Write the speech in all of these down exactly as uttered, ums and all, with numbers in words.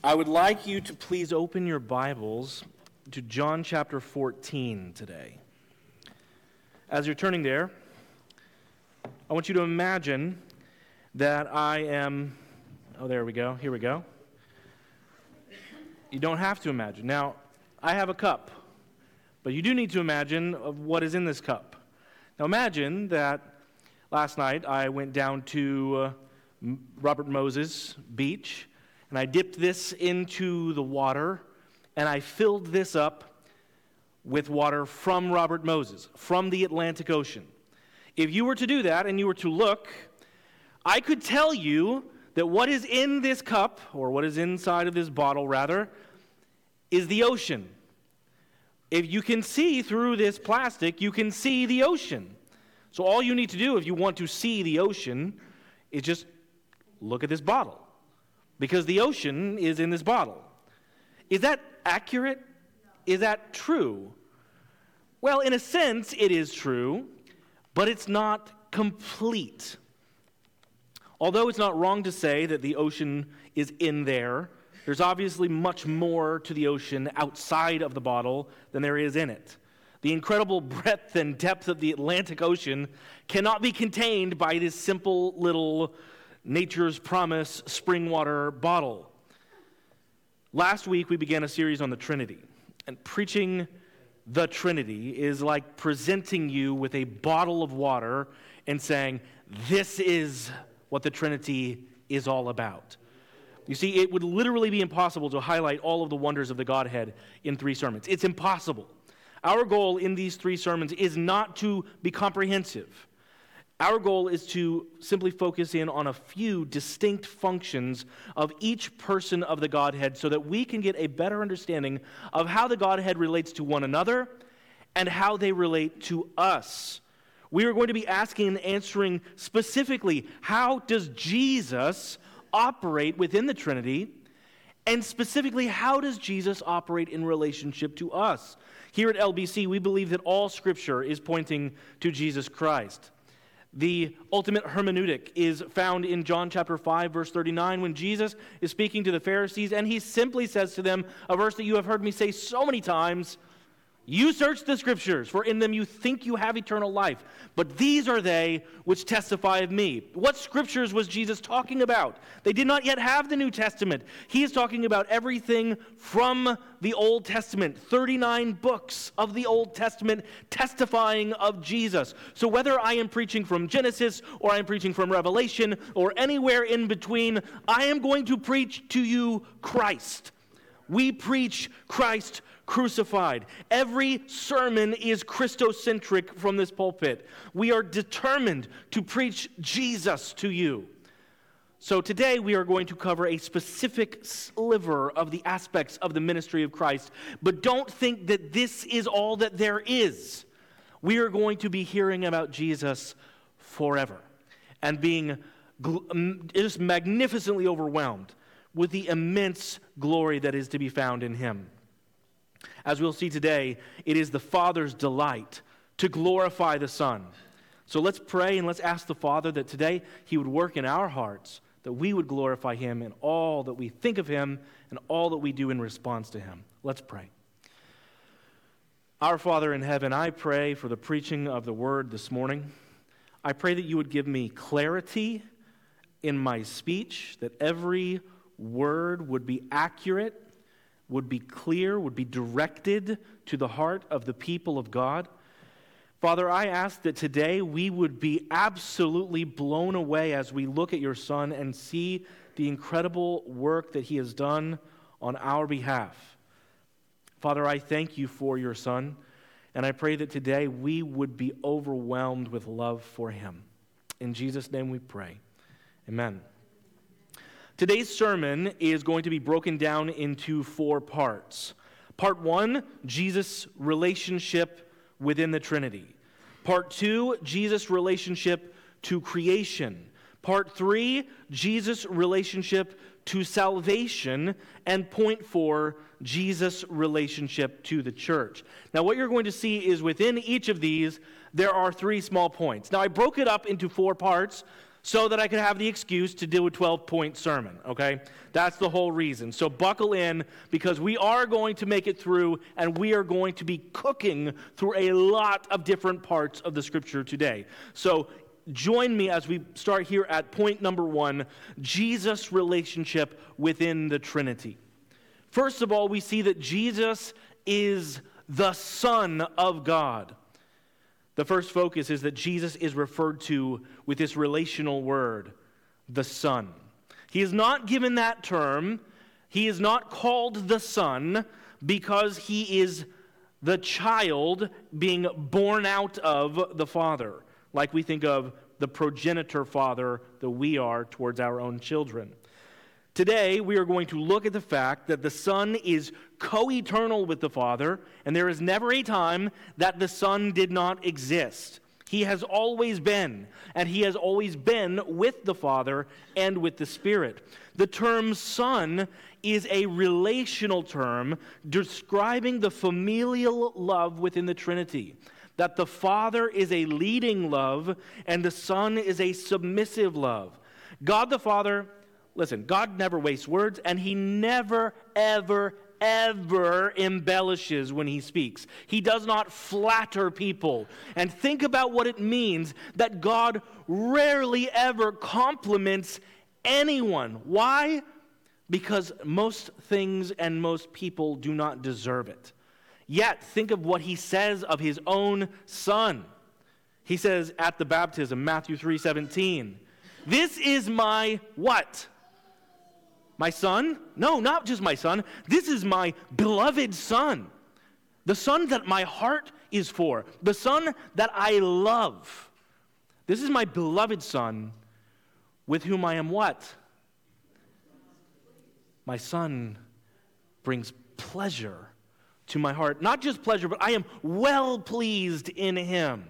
I would like you to please open your Bibles to John chapter fourteen today. As you're turning there, I want you to imagine that I am, oh, there we go, here we go. You don't have to imagine. Now, I have a cup, but you do need to imagine of what is in this cup. Now, imagine that last night I went down to uh, Robert Moses Beach, and I dipped this into the water, and I filled this up with water from Robert Moses, from the Atlantic Ocean. If you were to do that and you were to look, I could tell you that what is in this cup, or what is inside of this bottle rather, is the ocean. If you can see through this plastic, you can see the ocean. So all you need to do if you want to see the ocean is just look at this bottle, because the ocean is in this bottle. Is that accurate? Is that true? Well, in a sense, it is true, but it's not complete. Although it's not wrong to say that the ocean is in there, there's obviously much more to the ocean outside of the bottle than there is in it. The incredible breadth and depth of the Atlantic Ocean cannot be contained by this simple little Nature's Promise spring water bottle. Last week we began a series on the Trinity, and preaching the Trinity is like presenting you with a bottle of water and saying, this is what the Trinity is all about. You see, it would literally be impossible to highlight all of the wonders of the Godhead in three sermons. It's impossible. Our goal in these three sermons is not to be comprehensive. Our goal is to simply focus in on a few distinct functions of each person of the Godhead so that we can get a better understanding of how the Godhead relates to one another and how they relate to us. We are going to be asking and answering specifically, how does Jesus operate within the Trinity? And specifically, how does Jesus operate in relationship to us? Here at L B C, we believe that all Scripture is pointing to Jesus Christ. The ultimate hermeneutic is found in John chapter five, verse thirty-nine, when Jesus is speaking to the Pharisees, and he simply says to them, a verse that you have heard me say so many times, you search the Scriptures, for in them you think you have eternal life, but these are they which testify of me. What Scriptures was Jesus talking about? They did not yet have the New Testament. He is talking about everything from the Old Testament, thirty-nine books of the Old Testament testifying of Jesus. So whether I am preaching from Genesis, or I am preaching from Revelation, or anywhere in between, I am going to preach to you Christ. We preach Christ crucified. Every sermon is Christocentric from this pulpit. We are determined to preach Jesus to you. So today we are going to cover a specific sliver of the aspects of the ministry of Christ, but don't think that this is all that there is. We are going to be hearing about Jesus forever and being just magnificently overwhelmed with the immense glory that is to be found in him. As we'll see today, it is the Father's delight to glorify the Son. So let's pray and let's ask the Father that today he would work in our hearts, that we would glorify him in all that we think of him and all that we do in response to him. Let's pray. Our Father in heaven, I pray for the preaching of the word this morning. I pray that you would give me clarity in my speech, that every word would be accurate, would be clear, would be directed to the heart of the people of God. Father, I ask that today we would be absolutely blown away as we look at your Son and see the incredible work that he has done on our behalf. Father, I thank you for your Son, and I pray that today we would be overwhelmed with love for him. In Jesus' name we pray. Amen. Today's sermon is going to be broken down into four parts. Part one, Jesus' relationship within the Trinity. Part two, Jesus' relationship to creation. Part three, Jesus' relationship to salvation. And point four, Jesus' relationship to the church. Now what you're going to see is within each of these, there are three small points. Now I broke it up into four parts so that I could have the excuse to do a twelve-point sermon, okay? That's the whole reason. So buckle in, because we are going to make it through, and we are going to be cooking through a lot of different parts of the Scripture today. So join me as we start here at point number one, Jesus' relationship within the Trinity. First of all, we see that Jesus is the Son of God. The first focus is that Jesus is referred to with this relational word, the Son. He is not given that term. He is not called the Son because he is the child being born out of the Father, like we think of the progenitor father that we are towards our own children. Today, we are going to look at the fact that the Son is co-eternal with the Father, and there is never a time that the Son did not exist. He has always been, and he has always been with the Father and with the Spirit. The term Son is a relational term describing the familial love within the Trinity, that the Father is a leading love, and the Son is a submissive love. God the Father... Listen, God never wastes words, and he never, ever, ever embellishes when he speaks. He does not flatter people. And think about what it means that God rarely ever compliments anyone. Why? Because most things and most people do not deserve it. Yet, think of what he says of his own Son. He says at the baptism, Matthew three seventeen, "This is my" what? My Son? No, not just my Son. This is my beloved Son. The Son that my heart is for. The Son that I love. This is my beloved Son, with whom I am what? My Son brings pleasure to my heart. Not just pleasure, but I am well pleased in him.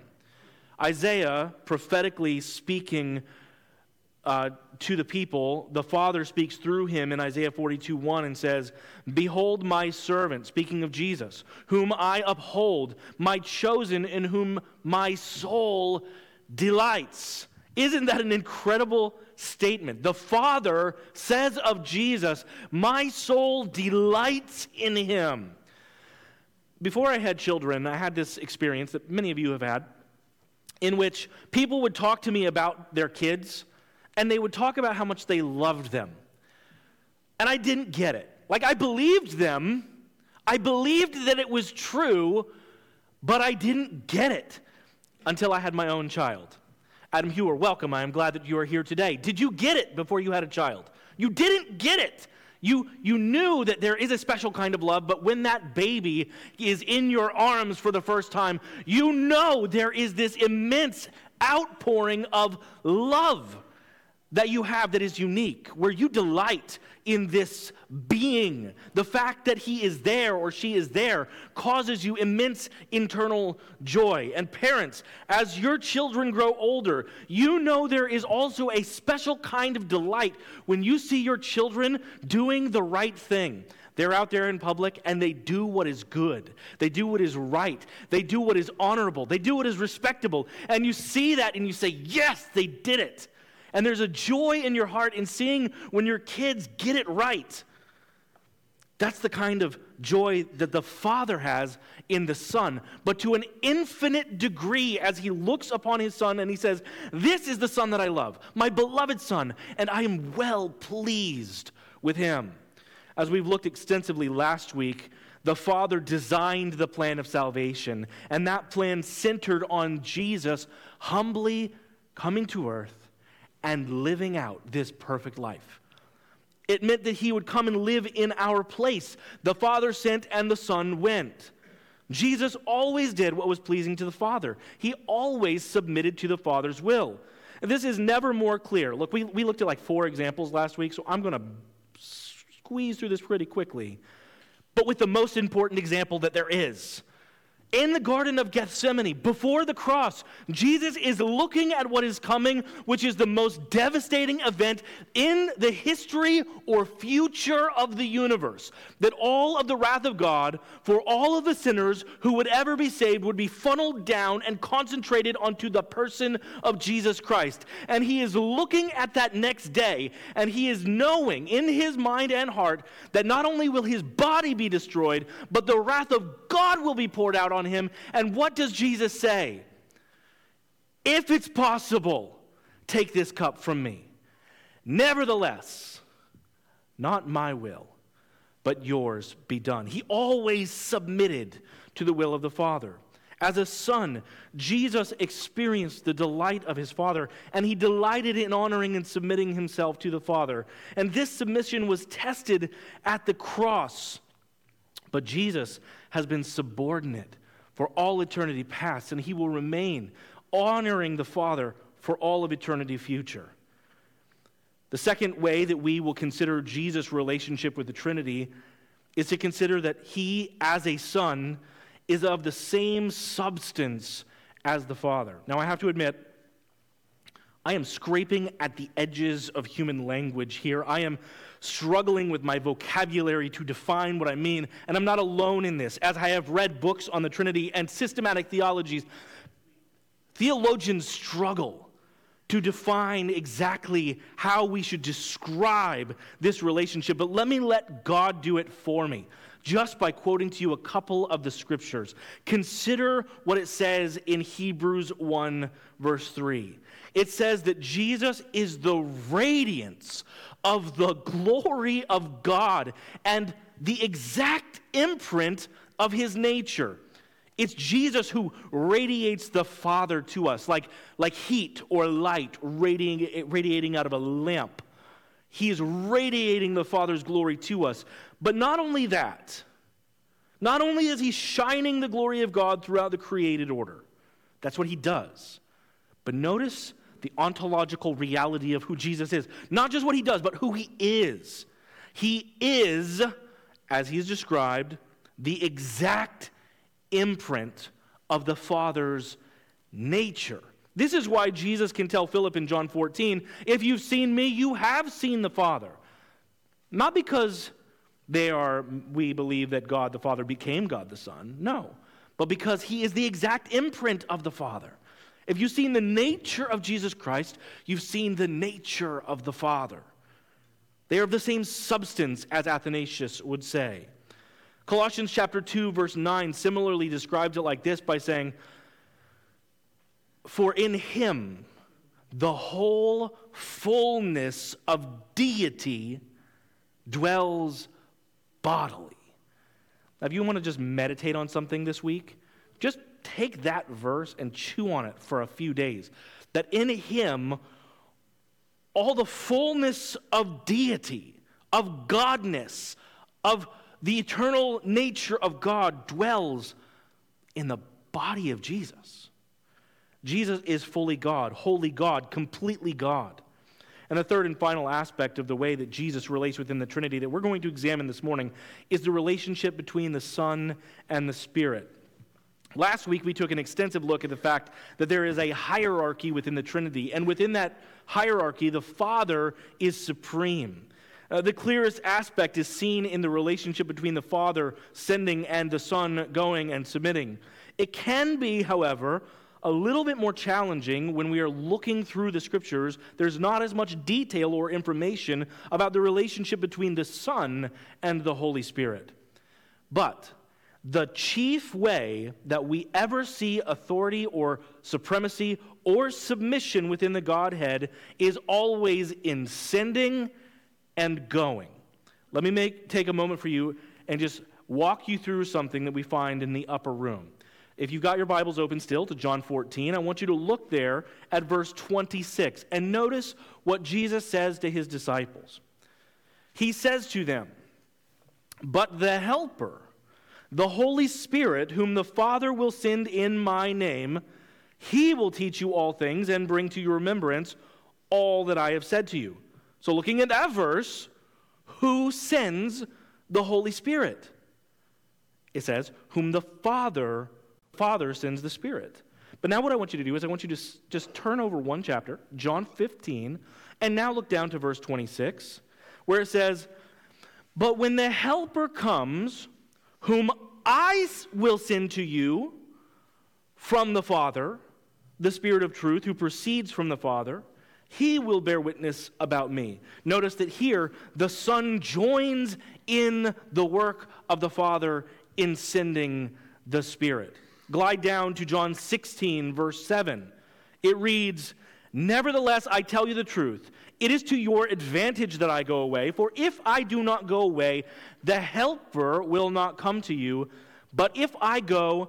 Isaiah, prophetically speaking Uh, to the people, the Father speaks through him in Isaiah forty-two one and says, "Behold my servant," speaking of Jesus, "whom I uphold, my chosen in whom my soul delights." Isn't that an incredible statement? The Father says of Jesus, "My soul delights in him." Before I had children, I had this experience that many of you have had, in which people would talk to me about their kids, and they would talk about how much they loved them. And I didn't get it. Like, I believed them. I believed that it was true, but I didn't get it until I had my own child. Adam Hewer, welcome. I am glad that you are here today. Did you get it before you had a child? You didn't get it. You, you knew that there is a special kind of love, but when that baby is in your arms for the first time, you know there is this immense outpouring of love that you have that is unique, where you delight in this being. The fact that he is there or she is there causes you immense internal joy. And parents, as your children grow older, you know there is also a special kind of delight when you see your children doing the right thing. They're out there in public and they do what is good. They do what is right. They do what is honorable. They do what is respectable. And you see that and you say, yes, they did it. And there's a joy in your heart in seeing when your kids get it right. That's the kind of joy that the Father has in the Son. But to an infinite degree, as he looks upon his Son and he says, "This is the Son that I love, my beloved Son, and I am well pleased with him." As we've looked extensively last week, the Father designed the plan of salvation, and that plan centered on Jesus humbly coming to earth and living out this perfect life. It meant that he would come and live in our place. The Father sent and the Son went. Jesus always did what was pleasing to the Father. He always submitted to the Father's will. And this is never more clear. Look, we, we looked at like four examples last week, so I'm going to squeeze through this pretty quickly. But with the most important example that there is, In the Garden of Gethsemane, before the cross, Jesus is looking at what is coming, which is the most devastating event in the history or future of the universe. That all of the wrath of God for all of the sinners who would ever be saved would be funneled down and concentrated onto the person of Jesus Christ. And he is looking at that next day, and he is knowing in his mind and heart that not only will his body be destroyed, but the wrath of God will be poured out on him. And what does Jesus say? If it's possible, take this cup from me. Nevertheless, not my will, but yours be done. He always submitted to the will of the Father. As a son, Jesus experienced the delight of his Father, and he delighted in honoring and submitting himself to the Father. And this submission was tested at the cross. But Jesus has been subordinate for all eternity past, and he will remain honoring the Father for all of eternity future. The second way that we will consider Jesus' relationship with the Trinity is to consider that he, as a son, is of the same substance as the Father. Now, I have to admit, I am scraping at the edges of human language here. I am struggling with my vocabulary to define what I mean, and I'm not alone in this. As I have read books on the Trinity and systematic theologies, theologians struggle to define exactly how we should describe this relationship. But let me let God do it for me, just by quoting to you a couple of the scriptures. Consider what it says in Hebrews one, verse three. It says that Jesus is the radiance of the glory of God and the exact imprint of his nature. It's Jesus who radiates the Father to us, like, like heat or light radiating, radiating out of a lamp. He is radiating the Father's glory to us. But not only that, not only is he shining the glory of God throughout the created order, that's what he does. But notice the ontological reality of who Jesus is. Not just what he does, but who he is. He is, as he is described, the exact imprint of the Father's nature. This is why Jesus can tell Philip in John fourteen, if you've seen me, you have seen the Father. Not because they are, we believe that God the Father became God the Son. No. But because he is the exact imprint of the Father. If you've seen the nature of Jesus Christ, you've seen the nature of the Father. They are of the same substance, as Athanasius would say. Colossians chapter two, verse nine similarly describes it like this by saying, for in him the whole fullness of deity dwells bodily. Now, if you want to just meditate on something this week, just take that verse and chew on it for a few days. That in him, all the fullness of deity, of godness, of the eternal nature of God dwells in the body of Jesus. Jesus is fully God, wholly God, completely God. And the third and final aspect of the way that Jesus relates within the Trinity that we're going to examine this morning is the relationship between the Son and the Spirit. Last week, we took an extensive look at the fact that there is a hierarchy within the Trinity, and within that hierarchy, the Father is supreme. Uh, the clearest aspect is seen in the relationship between the Father sending and the Son going and submitting. It can be, however, a little bit more challenging when we are looking through the Scriptures. There's not as much detail or information about the relationship between the Son and the Holy Spirit. But the chief way that we ever see authority or supremacy or submission within the Godhead is always in sending and going. Let me make take a moment for you and just walk you through something that we find in the upper room. If you've got your Bibles open still to John fourteen, I want you to look there at verse twenty-six and notice what Jesus says to his disciples. He says to them, "But the Helper, the Holy Spirit, whom the Father will send in my name, he will teach you all things and bring to your remembrance all that I have said to you." So looking at that verse, who sends the Holy Spirit? It says, whom the Father Father sends the Spirit. But now what I want you to do is I want you to s- just turn over one chapter, John fifteen, and now look down to verse twenty-six, where it says, "But when the Helper comes, whom I s- will send to you from the Father, the Spirit of truth, who proceeds from the Father, he will bear witness about me." Notice that here, the Son joins in the work of the Father in sending the Spirit. Glide down to John sixteen, verse seven. It reads, "Nevertheless, I tell you the truth. It is to your advantage that I go away. For if I do not go away, the Helper will not come to you. But if I go,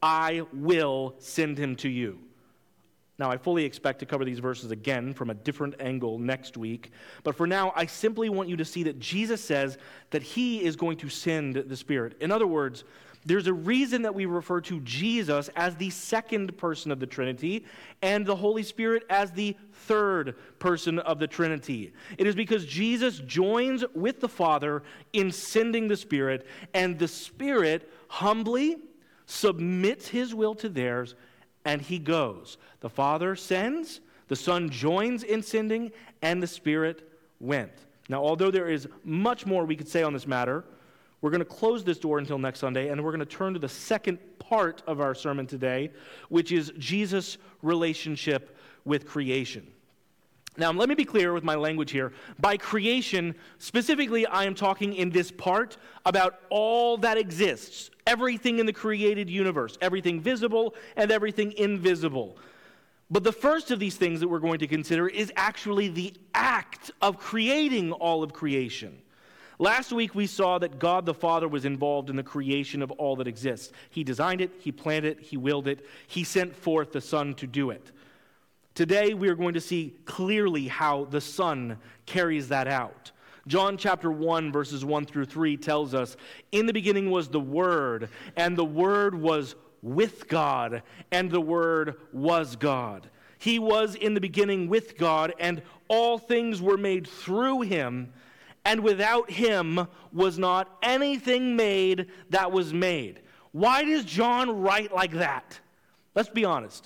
I will send him to you." Now, I fully expect to cover these verses again from a different angle next week. But for now, I simply want you to see that Jesus says that he is going to send the Spirit. In other words, there's a reason that we refer to Jesus as the second person of the Trinity and the Holy Spirit as the third person of the Trinity. It is because Jesus joins with the Father in sending the Spirit, and the Spirit humbly submits his will to theirs, and he goes. The Father sends, the Son joins in sending, and the Spirit went. Now, although there is much more we could say on this matter, we're going to close this door until next Sunday, and we're going to turn to the second part of our sermon today, which is Jesus' relationship with creation. Now, let me be clear with my language here. By creation, specifically, I am talking in this part about all that exists, everything in the created universe, everything visible and everything invisible. But the first of these things that we're going to consider is actually the act of creating all of creation. Last week, we saw that God the Father was involved in the creation of all that exists. He designed it, he planned it, he willed it, he sent forth the Son to do it. Today, we are going to see clearly how the Son carries that out. John chapter one, verses one through three tells us, "In the beginning was the Word, and the Word was with God, and the Word was God. He was in the beginning with God, and all things were made through him, and without him was not anything made that was made." Why does John write like that? Let's be honest.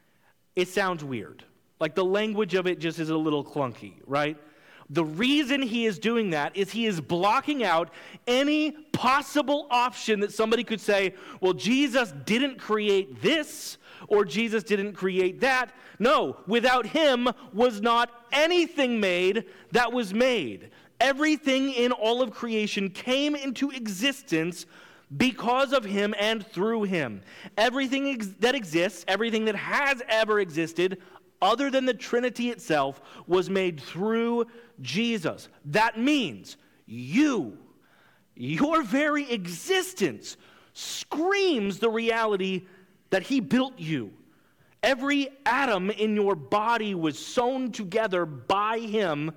It sounds weird. Like the language of it just is a little clunky, right? The reason he is doing that is he is blocking out any possible option that somebody could say, well, Jesus didn't create this, or Jesus didn't create that. No, without him was not anything made that was made. Everything in all of creation came into existence because of him and through him. Everything ex- that exists, everything that has ever existed, other than the Trinity itself, was made through Jesus. That means you, your very existence, screams the reality that he built you. Every atom in your body was sewn together by him,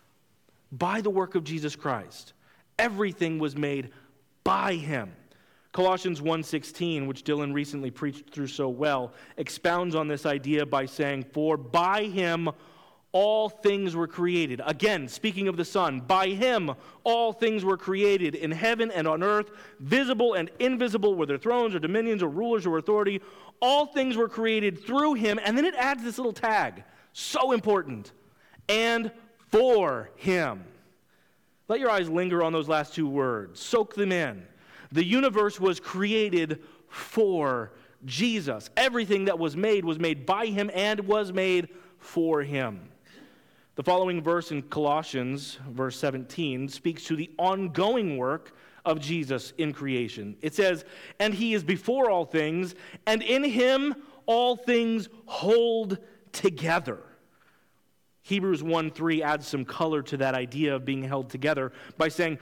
by the work of Jesus Christ. Everything was made by him. Colossians one sixteen, which Dylan recently preached through so well, expounds on this idea by saying, "For by him all things were created." Again, speaking of the Son, by him all things were created in heaven and on earth, visible and invisible, whether thrones or dominions or rulers or authority. All things were created through him. And then it adds this little tag, so important, "and for him." Let your eyes linger on those last two words. Soak them in. The universe was created for Jesus. Everything that was made was made by him and was made for him. The following verse in Colossians, verse seventeen, speaks to the ongoing work of Jesus in creation. It says, "And he is before all things, and in him all things hold together." Hebrews one three adds some color to that idea of being held together by saying,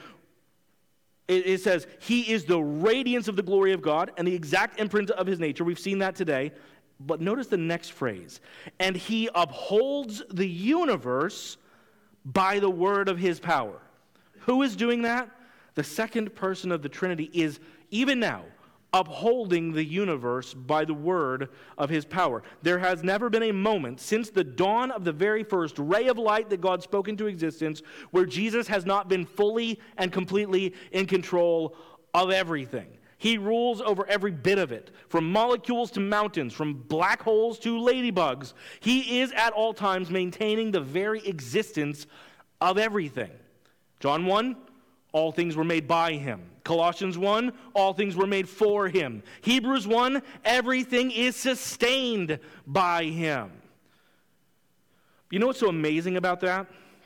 it says, "He is the radiance of the glory of God and the exact imprint of his nature." We've seen that today. But notice the next phrase. "And he upholds the universe by the word of his power." Who is doing that? The second person of the Trinity is, even now, upholding the universe by the word of his power. There has never been a moment since the dawn of the very first ray of light that God spoke into existence where Jesus has not been fully and completely in control of everything. He rules over every bit of it, from molecules to mountains, from black holes to ladybugs. He is at all times maintaining the very existence of everything. John one, all things were made by him. Colossians one, all things were made for him. Hebrews one, everything is sustained by him. You know what's so amazing about that?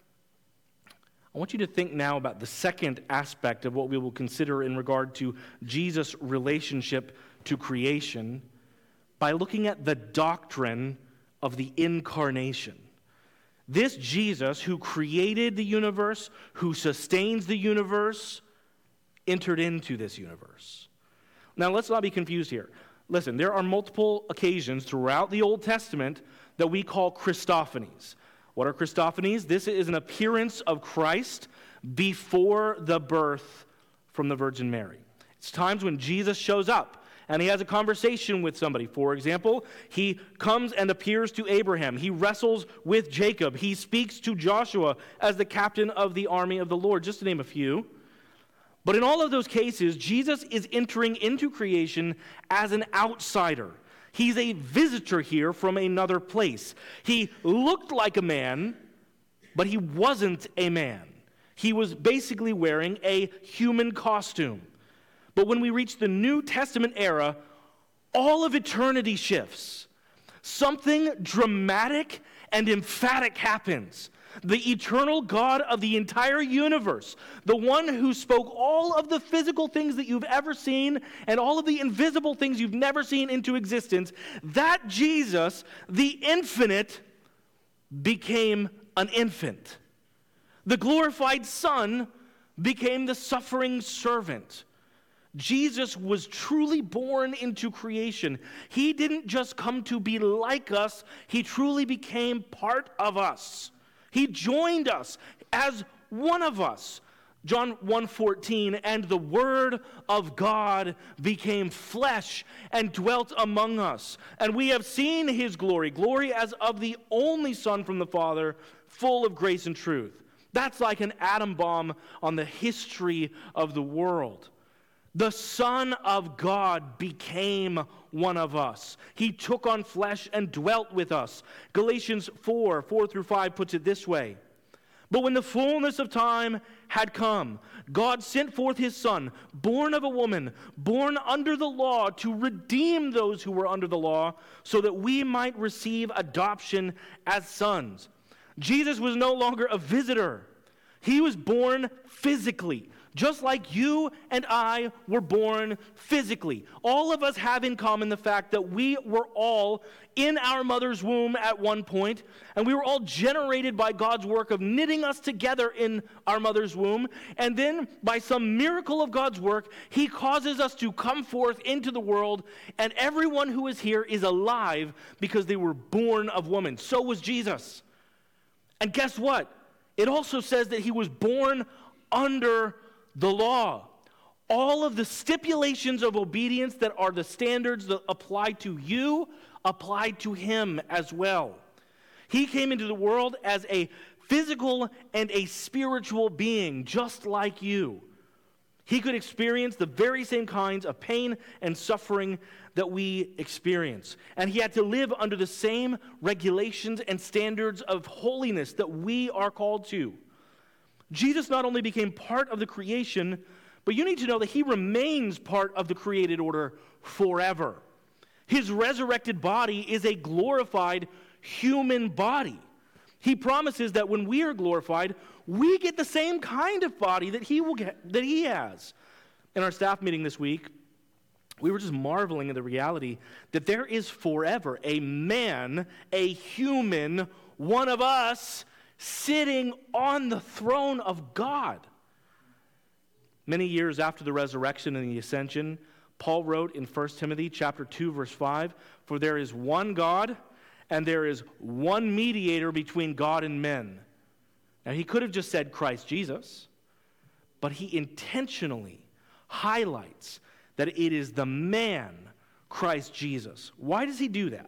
I want you to think now about the second aspect of what we will consider in regard to Jesus' relationship to creation by looking at the doctrine of the incarnation. This Jesus who created the universe, who sustains the universe, entered into this universe. Now, let's not be confused here. Listen, there are multiple occasions throughout the Old Testament that we call Christophanies. What are Christophanies? This is an appearance of Christ before the birth from the Virgin Mary. It's times when Jesus shows up and he has a conversation with somebody. For example, he comes and appears to Abraham. He wrestles with Jacob. He speaks to Joshua as the captain of the army of the Lord, just to name a few. But in all of those cases, Jesus is entering into creation as an outsider. He's a visitor here from another place. He looked like a man, but he wasn't a man. He was basically wearing a human costume. But when we reach the New Testament era, all of eternity shifts. Something dramatic and emphatic happens. The eternal God of the entire universe, the one who spoke all of the physical things that you've ever seen and all of the invisible things you've never seen into existence, that Jesus, the infinite, became an infant. The glorified Son became the suffering servant. Jesus was truly born into creation. He didn't just come to be like us, he truly became part of us. He joined us as one of us. John one fourteen, and the Word of God became flesh and dwelt among us. And we have seen his glory, glory as of the only Son from the Father, full of grace and truth. That's like an atom bomb on the history of the world. The Son of God became one of us. He took on flesh and dwelt with us. Galatians four, four through five puts it this way. But when the fullness of time had come, God sent forth his Son, born of a woman, born under the law, to redeem those who were under the law, so that we might receive adoption as sons. Jesus was no longer a visitor. He was born physically. Just like you and I were born physically. All of us have in common the fact that we were all in our mother's womb at one point, and we were all generated by God's work of knitting us together in our mother's womb, and then by some miracle of God's work, he causes us to come forth into the world, and everyone who is here is alive because they were born of woman. So was Jesus. And guess what? It also says that he was born under the law. All of the stipulations of obedience that are the standards that apply to you, apply to him as well. He came into the world as a physical and a spiritual being, just like you. He could experience the very same kinds of pain and suffering that we experience. And he had to live under the same regulations and standards of holiness that we are called to. Jesus not only became part of the creation, but you need to know that he remains part of the created order forever. His resurrected body is a glorified human body. He promises that when we are glorified, we get the same kind of body that he will get, that he has. In our staff meeting this week, we were just marveling at the reality that there is forever a man, a human, one of us, sitting on the throne of God. Many years after the resurrection and the ascension, Paul wrote in First Timothy chapter two, verse five, "For there is one God, and there is one mediator between God and men." Now, he could have just said Christ Jesus, but he intentionally highlights that it is the man, Christ Jesus. Why does he do that?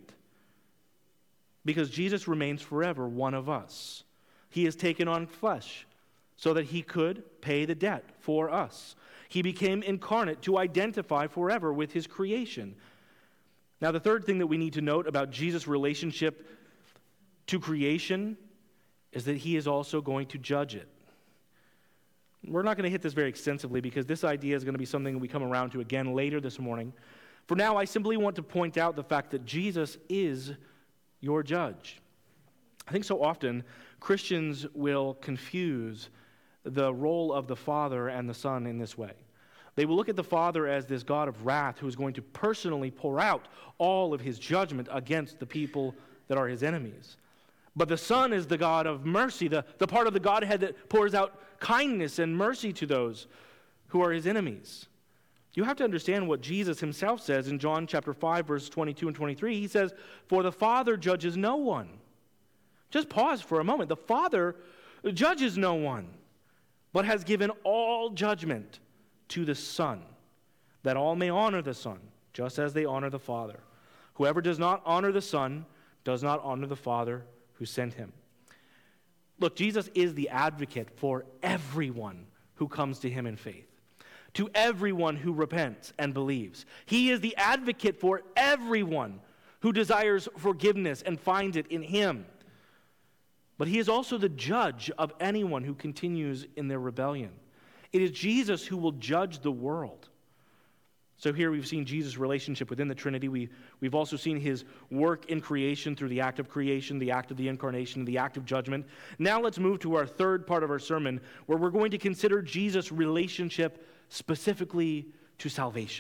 Because Jesus remains forever one of us. He has taken on flesh, so that he could pay the debt for us. He became incarnate to identify forever with his creation. Now, the third thing that we need to note about Jesus' relationship to creation is that he is also going to judge it. We're not going to hit this very extensively because this idea is going to be something we come around to again later this morning. For now, I simply want to point out the fact that Jesus is your judge. I think so often Christians will confuse the role of the Father and the Son in this way. They will look at the Father as this God of wrath who is going to personally pour out all of his judgment against the people that are his enemies. But the Son is the God of mercy, the, the part of the Godhead that pours out kindness and mercy to those who are his enemies. You have to understand what Jesus himself says in John chapter five, verse twenty-two and twenty-three. He says, "For the Father judges no one." Just pause for a moment. The Father judges no one, but has given all judgment to the Son, that all may honor the Son, just as they honor the Father. Whoever does not honor the Son does not honor the Father who sent him. Look, Jesus is the advocate for everyone who comes to him in faith, to everyone who repents and believes. He is the advocate for everyone who desires forgiveness and finds it in him. But he is also the judge of anyone who continues in their rebellion. It is Jesus who will judge the world. So here we've seen Jesus' relationship within the Trinity. We, we've also seen his work in creation through the act of creation, the act of the incarnation, the act of judgment. Now let's move to our third part of our sermon, where we're going to consider Jesus' relationship specifically to salvation.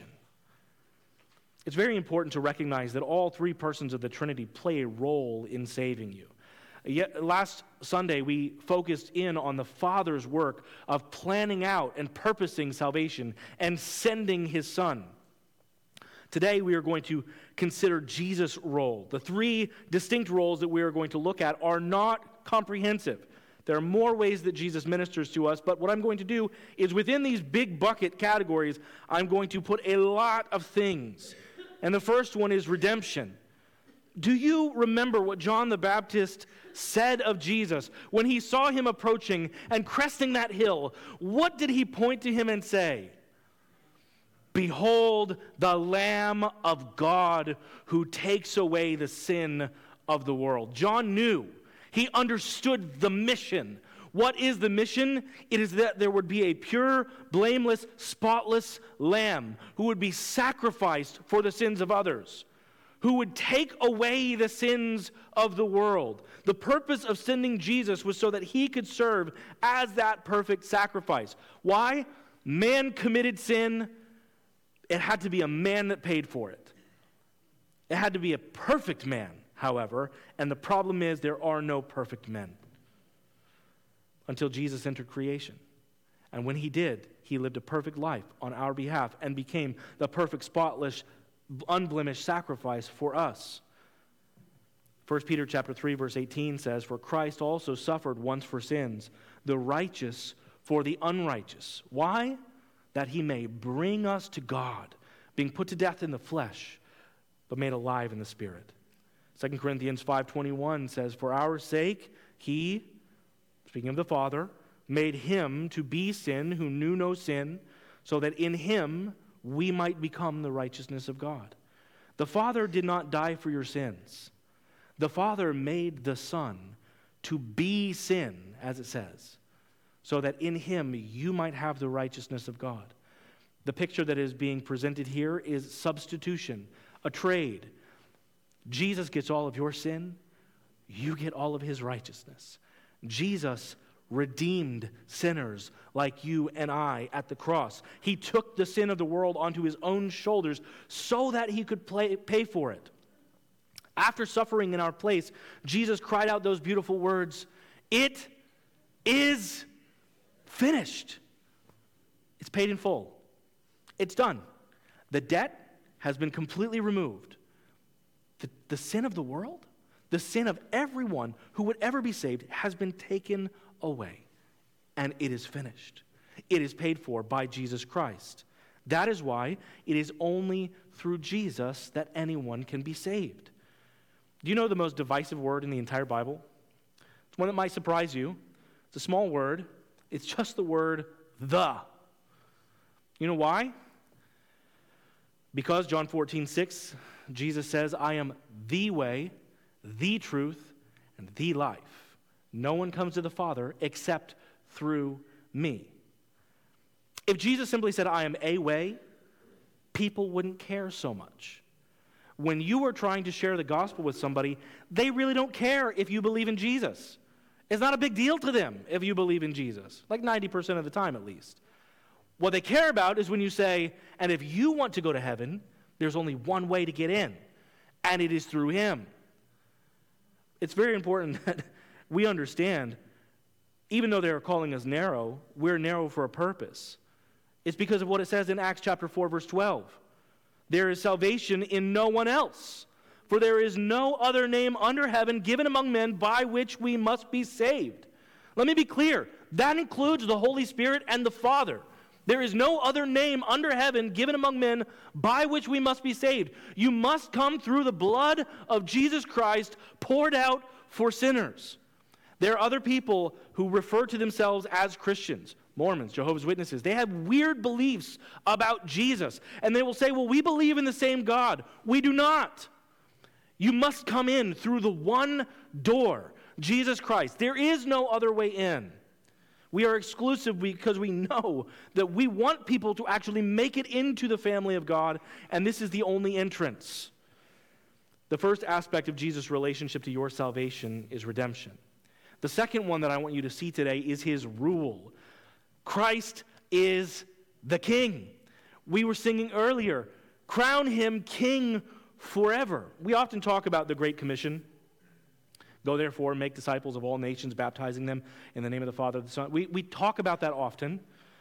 It's very important to recognize that all three persons of the Trinity play a role in saving you. Yet last Sunday, we focused in on the Father's work of planning out and purposing salvation and sending his Son. Today, we are going to consider Jesus' role. The three distinct roles that we are going to look at are not comprehensive. There are more ways that Jesus ministers to us, but what I'm going to do is within these big bucket categories, I'm going to put a lot of things. And the first one is redemption. Do you remember what John the Baptist said of Jesus when he saw him approaching and cresting that hill? What did he point to him and say? "Behold the Lamb of God who takes away the sin of the world." John knew, he understood the mission. What is the mission? It is that there would be a pure, blameless, spotless lamb who would be sacrificed for the sins of others, who would take away the sins of the world. The purpose of sending Jesus was so that he could serve as that perfect sacrifice. Why? Man committed sin. It had to be a man that paid for it. It had to be a perfect man, however, and the problem is there are no perfect men until Jesus entered creation. And when he did, he lived a perfect life on our behalf and became the perfect, spotless, unblemished sacrifice for us. First Peter chapter three, verse eighteen says, "For Christ also suffered once for sins, the righteous for the unrighteous." Why? That he may bring us to God, being put to death in the flesh, but made alive in the Spirit. Second Corinthians five twenty-one says, "For our sake he," speaking of the Father, "made him to be sin who knew no sin, so that in him we might become the righteousness of God." The Father did not die for your sins. The Father made the Son to be sin, as it says, so that in him you might have the righteousness of God. The picture that is being presented here is substitution, a trade. Jesus gets all of your sin, you get all of his righteousness. Jesus redeemed sinners like you and I at the cross. He took the sin of the world onto his own shoulders so that he could play, pay for it. After suffering in our place, Jesus cried out those beautiful words, "It is finished." It's paid in full. It's done. The debt has been completely removed. The, the sin of the world, the sin of everyone who would ever be saved, has been taken away. And it is finished. It is paid for by Jesus Christ. That is why it is only through Jesus that anyone can be saved. Do you know the most divisive word in the entire Bible? It's one that might surprise you. It's a small word. It's just the word the. You know why? Because John fourteen six, Jesus says, I am the way, the truth, and the life. No one comes to the Father except through me. If Jesus simply said, I am a way, people wouldn't care so much. When you are trying to share the gospel with somebody, they really don't care if you believe in Jesus. It's not a big deal to them if you believe in Jesus, like ninety percent of the time at least. What they care about is when you say, and if you want to go to heaven, there's only one way to get in, and it is through him. It's very important that we understand, even though they're calling us narrow, we're narrow for a purpose. It's because of what it says in Acts chapter four, verse twelve. There is salvation in no one else, for there is no other name under heaven given among men by which we must be saved. Let me be clear. That includes the Holy Spirit and the Father. There is no other name under heaven given among men by which we must be saved. You must come through the blood of Jesus Christ poured out for sinners. There are other people who refer to themselves as Christians, Mormons, Jehovah's Witnesses. They have weird beliefs about Jesus. And they will say, well, we believe in the same God. We do not. You must come in through the one door, Jesus Christ. There is no other way in. We are exclusive because we know that we want people to actually make it into the family of God, and this is the only entrance. The first aspect of Jesus' relationship to your salvation is redemption. The second one that I want you to see today is his rule. Christ is the King. We were singing earlier, crown him King forever. We often talk about the Great Commission. Go therefore and make disciples of all nations, baptizing them in the name of the Father and the Son. We, we talk about that often.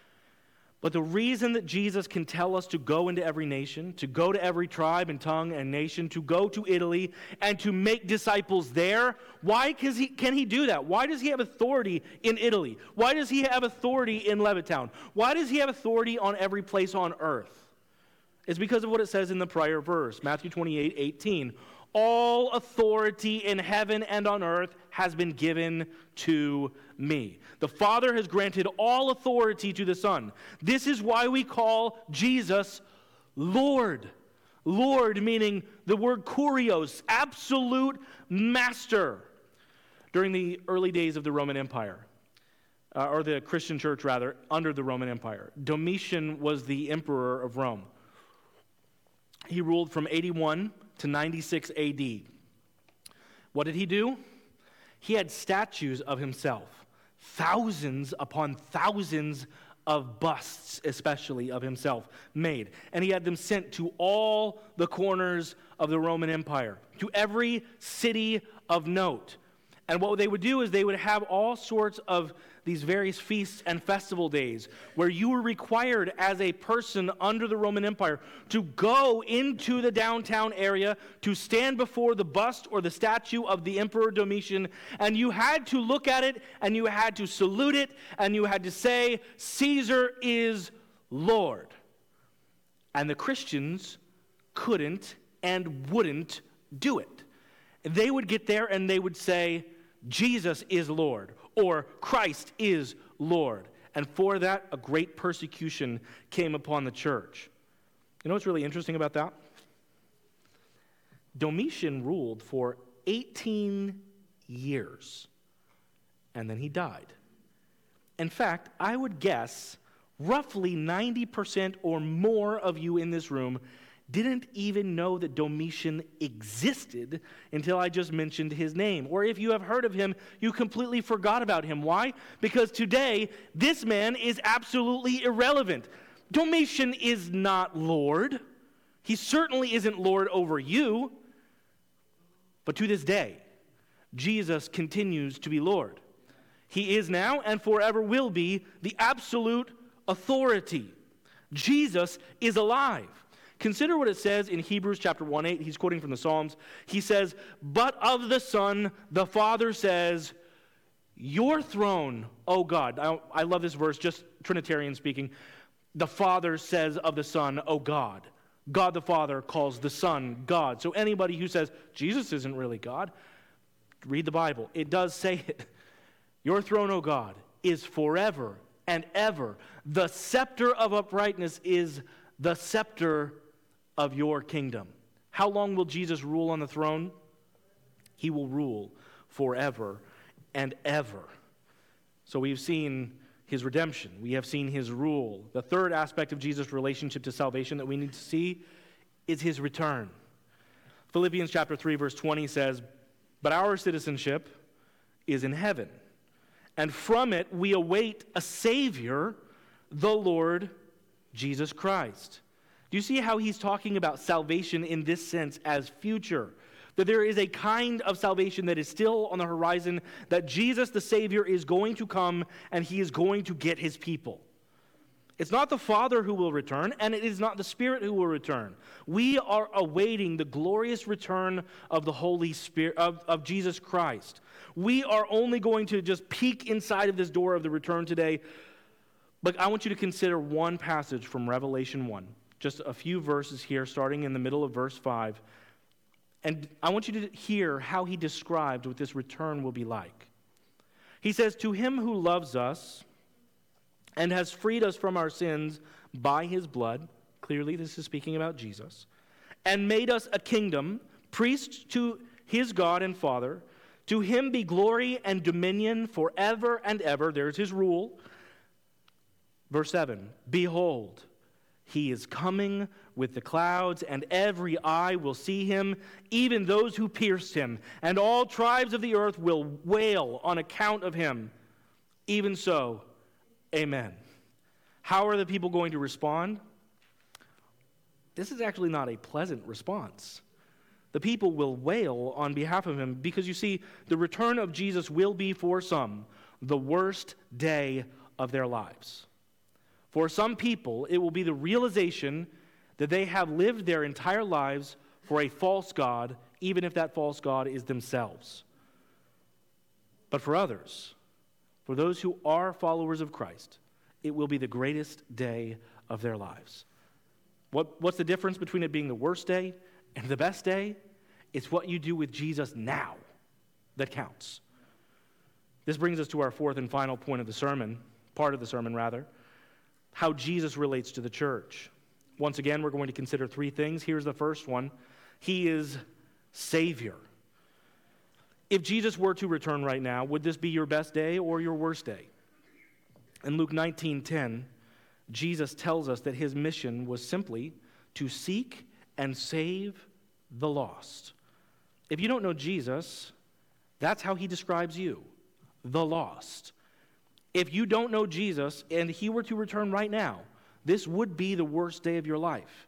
But the reason that Jesus can tell us to go into every nation, to go to every tribe and tongue and nation, to go to Italy and to make disciples there, why can he, can he do that? Why does he have authority in Italy? Why does he have authority in Levittown? Why does he have authority on every place on earth? It's because of what it says in the prior verse, Matthew twenty-eight eighteen. All authority in heaven and on earth has been given to me. The Father has granted all authority to the Son. This is why we call Jesus Lord. Lord meaning the word kurios, absolute master. During the early days of the Roman Empire, uh, or the Christian church rather, under the Roman Empire, Domitian was the emperor of Rome. He ruled from eighty-one to ninety-six A D. What did he do? He had statues of himself, thousands upon thousands of busts, especially of himself, made. And he had them sent to all the corners of the Roman Empire, to every city of note. And what they would do is they would have all sorts of these various feasts and festival days where you were required as a person under the Roman Empire to go into the downtown area to stand before the bust or the statue of the Emperor Domitian, and you had to look at it and you had to salute it and you had to say, Caesar is Lord. And the Christians couldn't and wouldn't do it. They would get there and they would say, Jesus is Lord, or Christ is Lord. And for that, a great persecution came upon the church. You know what's really interesting about that? Domitian ruled for eighteen years, and then he died. In fact, I would guess roughly ninety percent or more of you in this room didn't even know that Domitian existed until I just mentioned his name. Or if you have heard of him, you completely forgot about him. Why? Because today, this man is absolutely irrelevant. Domitian is not Lord. He certainly isn't Lord over you. But to this day, Jesus continues to be Lord. He is now and forever will be the absolute authority. Jesus is alive. Consider what it says in Hebrews chapter one eight. He's quoting from the Psalms. He says, but of the Son, the Father says, your throne, O God. I, I love this verse, just Trinitarian speaking. The Father says of the Son, O God. God the Father calls the Son God. So anybody who says, Jesus isn't really God, read the Bible. It does say it. Your throne, O God, is forever and ever. The scepter of uprightness is the scepter of your kingdom. How long will Jesus rule on the throne? He will rule forever and ever. So we've seen his redemption. We have seen his rule. The third aspect of Jesus' relationship to salvation that we need to see is his return. Philippians chapter three, verse twenty says, "But our citizenship is in heaven, and from it we await a Savior, the Lord Jesus Christ." Do you see how he's talking about salvation in this sense as future? That there is a kind of salvation that is still on the horizon, that Jesus the Savior is going to come and he is going to get his people. It's not the Father who will return, and it is not the Spirit who will return. We are awaiting the glorious return of the Holy Spirit, of, of Jesus Christ. We are only going to just peek inside of this door of the return today. But I want you to consider one passage from Revelation one. Just a few verses here, starting in the middle of verse five. And I want you to hear how he described what this return will be like. He says, "To him who loves us and has freed us from our sins by his blood," clearly this is speaking about Jesus, "and made us a kingdom, priests to his God and Father, to him be glory and dominion forever and ever." There's his rule. Verse seven, "Behold, he is coming with the clouds, and every eye will see him, even those who pierced him, and all tribes of the earth will wail on account of him. Even so, amen." How are the people going to respond? This is actually not a pleasant response. The people will wail on behalf of him because, you see, the return of Jesus will be for some the worst day of their lives. For some people, it will be the realization that they have lived their entire lives for a false god, even if that false god is themselves. But for others, for those who are followers of Christ, it will be the greatest day of their lives. What, what's the difference between it being the worst day and the best day? It's what you do with Jesus now that counts. This brings us to our fourth and final point of the sermon, part of the sermon rather, how Jesus relates to the church. Once again, we're going to consider three things. Here's the first one. He is Savior. If Jesus were to return right now, would this be your best day or your worst day? In Luke nineteen ten, Jesus tells us that his mission was simply to seek and save the lost. If you don't know Jesus, that's how he describes you, the lost. If you don't know Jesus and he were to return right now, this would be the worst day of your life.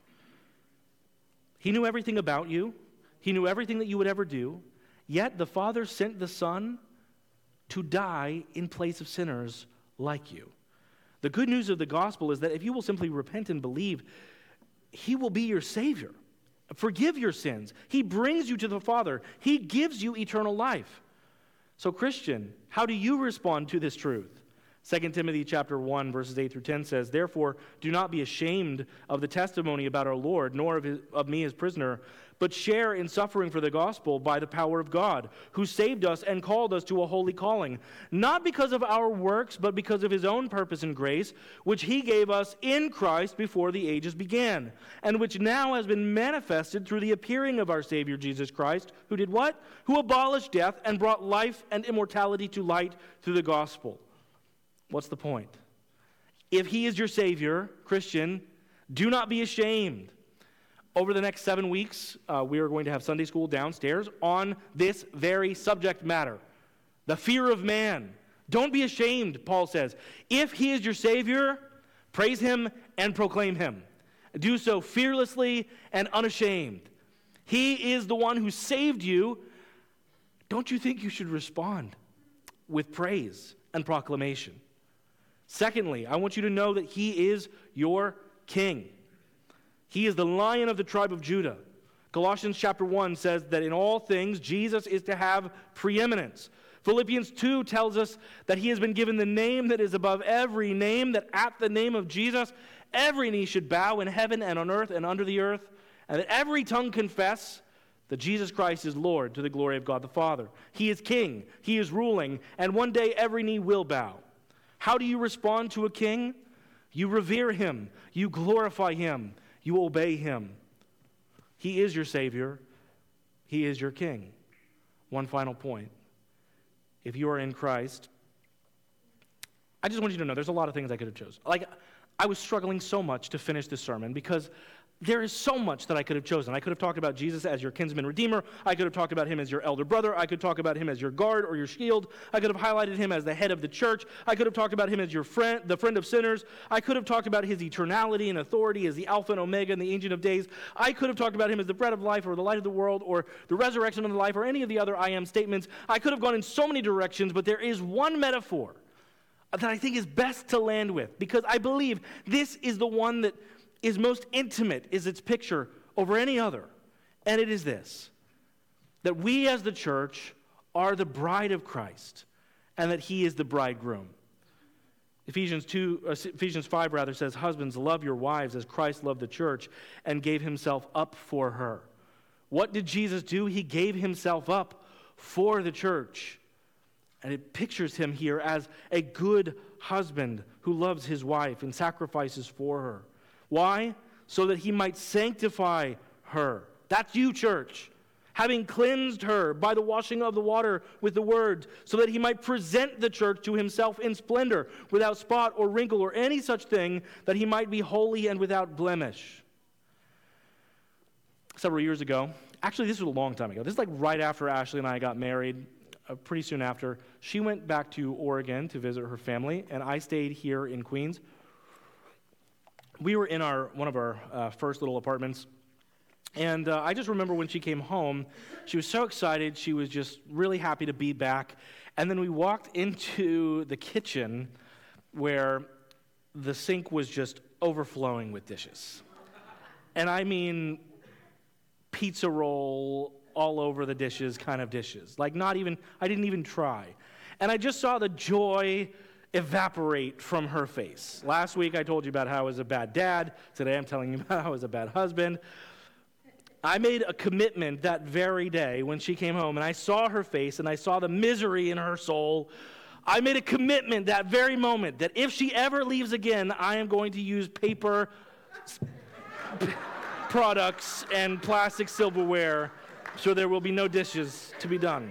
He knew everything about you. He knew everything that you would ever do. Yet the Father sent the Son to die in place of sinners like you. The good news of the gospel is that if you will simply repent and believe, he will be your Savior. Forgive your sins. He brings you to the Father. He gives you eternal life. So, Christian, how do you respond to this truth? Second Timothy chapter one, verses eight through ten says, "Therefore, do not be ashamed of the testimony about our Lord, nor of, his, of me his prisoner, but share in suffering for the gospel by the power of God, who saved us and called us to a holy calling, not because of our works, but because of his own purpose and grace, which he gave us in Christ before the ages began, and which now has been manifested through the appearing of our Savior Jesus Christ, who did what? Who abolished death and brought life and immortality to light through the gospel." What's the point? If he is your Savior, Christian, do not be ashamed. Over the next seven weeks, uh, we are going to have Sunday school downstairs on this very subject matter, the fear of man. Don't be ashamed, Paul says. If he is your Savior, praise him and proclaim him. Do so fearlessly and unashamed. He is the one who saved you. Don't you think you should respond with praise and proclamation? Secondly, I want you to know that he is your king. He is the Lion of the tribe of Judah. Colossians chapter one says that in all things, Jesus is to have preeminence. Philippians two tells us that he has been given the name that is above every name, that at the name of Jesus, every knee should bow in heaven and on earth and under the earth, and that every tongue confess that Jesus Christ is Lord to the glory of God the Father. He is king, he is ruling, and one day every knee will bow. How do you respond to a king? You revere him. You glorify him. You obey him. He is your Savior. He is your King. One final point. If you are in Christ, I just want you to know there's a lot of things I could have chosen. Like, I was struggling so much to finish this sermon because there is so much that I could have chosen. I could have talked about Jesus as your kinsman redeemer. I could have talked about him as your elder brother. I could talk about him as your guard or your shield. I could have highlighted him as the head of the church. I could have talked about him as your friend, the friend of sinners. I could have talked about his eternality and authority as the Alpha and Omega and the Ancient of Days. I could have talked about him as the bread of life or the light of the world or the resurrection of the life or any of the other I am statements. I could have gone in so many directions, but there is one metaphor that I think is best to land with because I believe this is the one that is most intimate, is its picture over any other. And it is this, that we as the church are the bride of Christ and that he is the bridegroom. Ephesians two, uh, Ephesians five rather says, husbands, love your wives as Christ loved the church and gave himself up for her. What did Jesus do? He gave himself up for the church. And it pictures him here as a good husband who loves his wife and sacrifices for her. Why? So that he might sanctify her. That's you, church. Having cleansed her by the washing of the water with the word, so that he might present the church to himself in splendor, without spot or wrinkle or any such thing, that he might be holy and without blemish. Several years ago, actually this was a long time ago, this is like right after Ashley and I got married, uh, pretty soon after, she went back to Oregon to visit her family, and I stayed here in Queens. We were in our one of our uh, first little apartments, and uh, I just remember when she came home, she was so excited. She was just really happy to be back. And then we walked into the kitchen where the sink was just overflowing with dishes. And I mean pizza roll all over the dishes kind of dishes. Like not even, I didn't even try. And I just saw the joy evaporate from her face. Last week I told you about how I was a bad dad. Today I'm telling you about how I was a bad husband. I made a commitment that very day when she came home and I saw her face and I saw the misery in her soul. I made a commitment that very moment that if she ever leaves again, I am going to use paper products and plastic silverware so there will be no dishes to be done.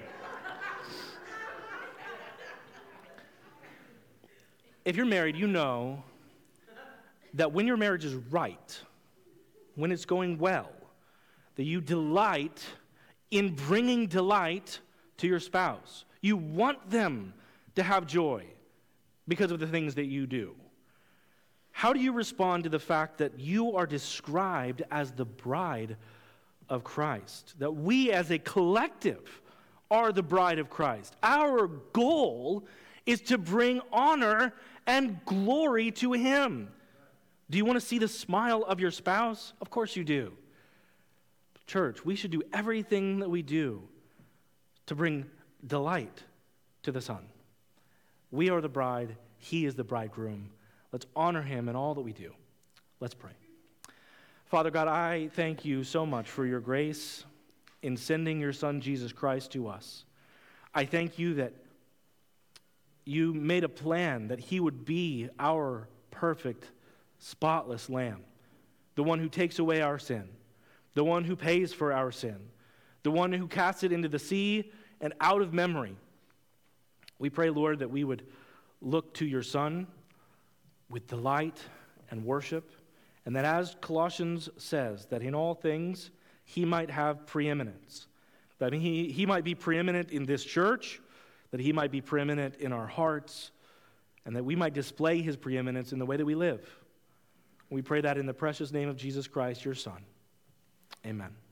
If you're married, you know that when your marriage is right, when it's going well, that you delight in bringing delight to your spouse. You want them to have joy because of the things that you do. How do you respond to the fact that you are described as the bride of Christ? That we as a collective are the bride of Christ. Our goal is to bring honor and glory to him. Do you want to see the smile of your spouse? Of course you do. Church, we should do everything that we do to bring delight to the Son. We are the bride. He is the bridegroom. Let's honor him in all that we do. Let's pray. Father God, I thank you so much for your grace in sending your Son, Jesus Christ, to us. I thank you that you made a plan that he would be our perfect, spotless lamb, the one who takes away our sin, the one who pays for our sin, the one who casts it into the sea and out of memory. We pray, Lord, that we would look to your Son with delight and worship, and that as Colossians says, that in all things he might have preeminence, that he, he might be preeminent in this church, that he might be preeminent in our hearts, and that we might display his preeminence in the way that we live. We pray that in the precious name of Jesus Christ, your Son. Amen.